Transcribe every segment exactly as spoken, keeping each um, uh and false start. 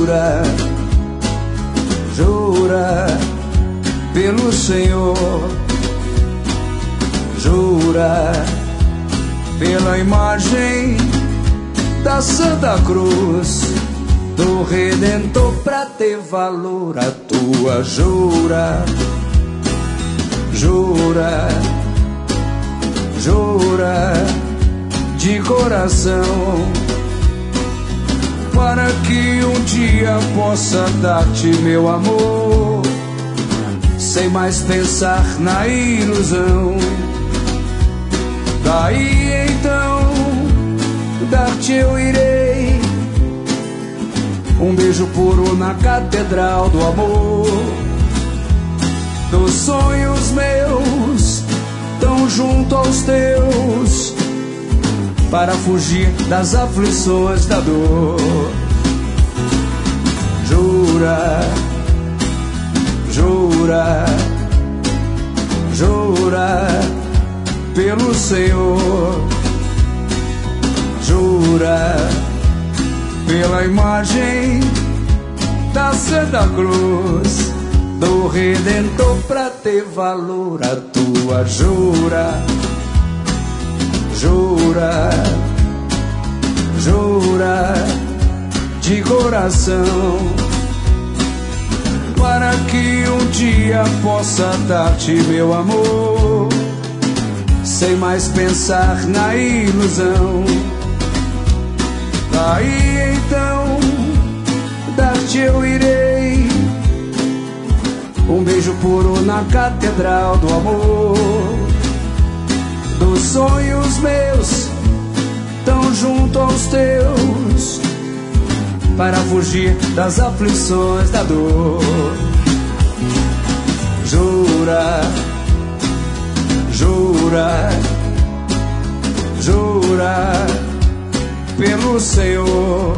Jura, jura pelo Senhor, jura pela imagem da Santa Cruz do Redentor, pra ter valor a tua. Jura, jura, jura de coração, para que um dia possa dar-te meu amor, sem mais pensar na ilusão. Daí então dar-te eu irei um beijo puro na catedral do amor. Dos sonhos meus tão junto aos teus, para fugir das aflições da dor. Jura, jura, jura pelo Senhor, jura pela imagem da Santa Cruz do Redentor, pra ter valor a tua. Jura, jura, jura de coração, para que um dia possa dar-te meu amor, sem mais pensar na ilusão. Daí então dar-te eu irei um beijo puro na catedral do amor. Dos sonhos meus tão junto aos teus, para fugir das aflições da dor. Jura, jura, jura pelo Senhor,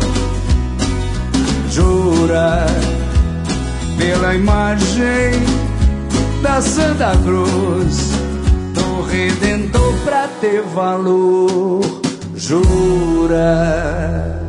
jura pela imagem da Santa Cruz do Redentor, pra ter valor. Jura.